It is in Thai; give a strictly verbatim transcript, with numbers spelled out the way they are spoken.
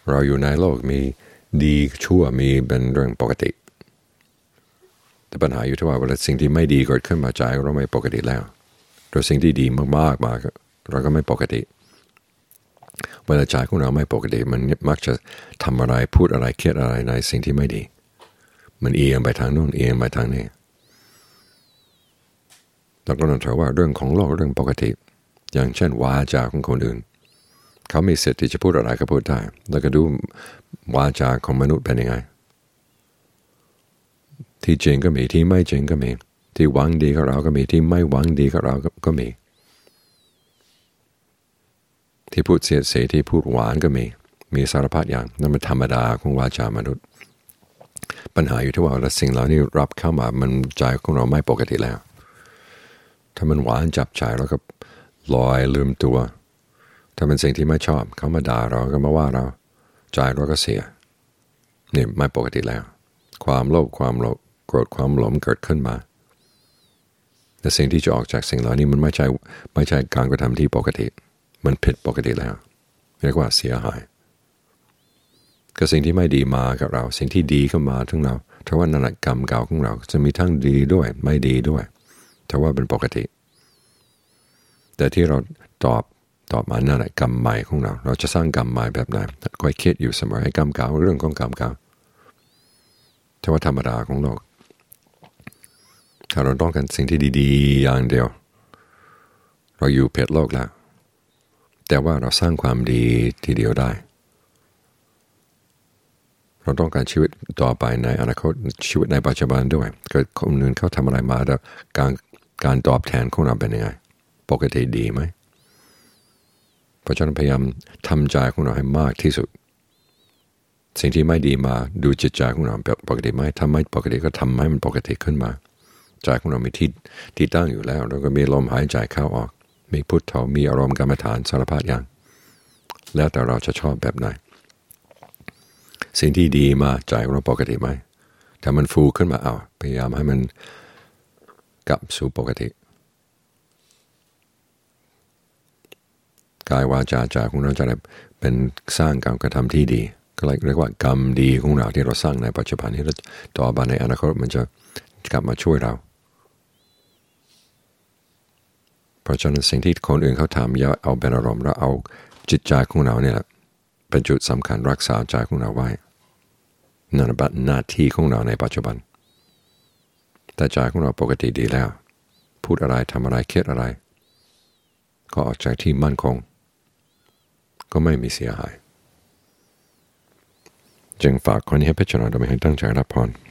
เราอยู่ในโลกมีดีชั่วมีเป็นเรื่องปกติแต่ปัญหาอยู่ที่ว่าเวลาสิ่งที่ไม่ดีเกิดขึ้นมาใจเราไม่ปกติแล้วโดยสิ่งที่ดีมากๆมาเราก็ไม่ปกติเวลาใจของเราไม่ปกติมันมักจะทำอะไรพูดอะไรเครียดอะไรในสิ่งที่ไม่ดีมันเอียงไปทางโน้นเอียงไปทางนี้แล้วก็นั่นถือว่าเรื่องของโลกเรื่องปกติอย่างเช่นวาจาของคนอื่นเขามีสิทธิ์ที่จะพูดอะไรก็พูดได้แล้วก็ดูวาจาของมนุษย์เป็นยังไงที่จริงก็มีที่ไม่จริงก็มีที่หวังดีกับเราก็มีที่ไม่หวังดีกับเราก็มีที่พูดเสียดสีที่พูดหวานก็มีมีสารพัดอย่างนั่นเป็นธรรมดาของวาจามนุษย์ปัญหาอยู่ที่ว่าเราสิ่งเหล่านี้รับเข้ามามันใจของเราไม่ปกติแล้วถ้ามันหวานจับใจแล้วก็ลอยลืมตัวถ้าเป็นสิ่งที่ไม่ชอบเขามาด่าเราก็มาว่าเราใจเราก็เสียนี่ไม่ปกติแล้วความโลภความโกรธความหลงเกิดขึ้นมาแต่สิ่งที่จะออกจากสิ่งเหล่านี้มันไม่ใช่ไม่ใช่การกระทำที่ปกติมันผิดปกติแล้วเรียกว่าเสียหายก็สิ่งที่ไม่ดีมากับเราสิ่งที่ดีเข้ามาถึงเราถ้าว่านั่นแหละกรรมเก่าของเราจะมีทั้งดีด้วยไม่ดีด้วยถ้าว่าเป็นปกติแต่ที่เราตอบตอบมานั่นแหละกรรมใหม่ของเราเราจะสร้างกรรมใหม่แบบไหนคอยคิดอยู่เสมอให้กรรมเก่าเรื่องของกรรมเก่าถ้าว่าธรรมดาของโลกถ้าเราต้องการสิ่งที่ดีๆอย่างเดียวเราอยู่เพศโลกแล้วแต่ว่าเราสร้างความดีทีเดียวได้เราต้องการชีวิตต่อไปในอนาคตชีวิตในปัจจุบันด้วยเกิดคนอื่นเขาทำอะไรมาแล้วการการตอบแทนของเราเป็นยังไงปกติดีไหมเพราะฉะนั้นพยายามทำใจของเราให้มากที่สุดสิ่งที่ไม่ดีมาดูจิตใจของเราปกติไหมถ้าไม่ปกติก็ทำให้มันปกติขึ้นมาใจของเรามีที่ที่ตั้งอยู่แล้วแล้วก็มีลมหายใจเข้าออกมีพุทโธมีอารมณ์กรรมฐานสารพัดอย่างแล้วแต่เราจะชอบแบบไหนสิ่งที่ดีมาใจของเราปกติไหมถ้ามันฟูขึ้นมาเอาพยายามให้มันกลับสู่ปกติกายวาจาใจของเราจะได้เป็นสร้างการกระทำที่ดีก็เรียกว่ากรรมดีของเราที่เราสร้างในปัจจุบันนี้ต่อไปในอนาคตมันจะกลับมาช่วยเราเพราะฉะนั้นสิ่งที่คนอื่นเขาทำอย่าเอาเป็นอารมณ์แล้วเอาจิตใจของเราเนี่ยเป็นจุดสำคัญรักษาใจของเราไว้นั่นเป็นหน้าที่ของเราในปัจจุบันแต่ใจของเราปกติดีแล้วพูดอะไรทำอะไรคิดอะไรก็ออกจากที่มั่นคงก็ไม่มีเสียหายจึงฝากคนนี้ให้พิจารณาโดยไม่ให้ตั้งใจรับพร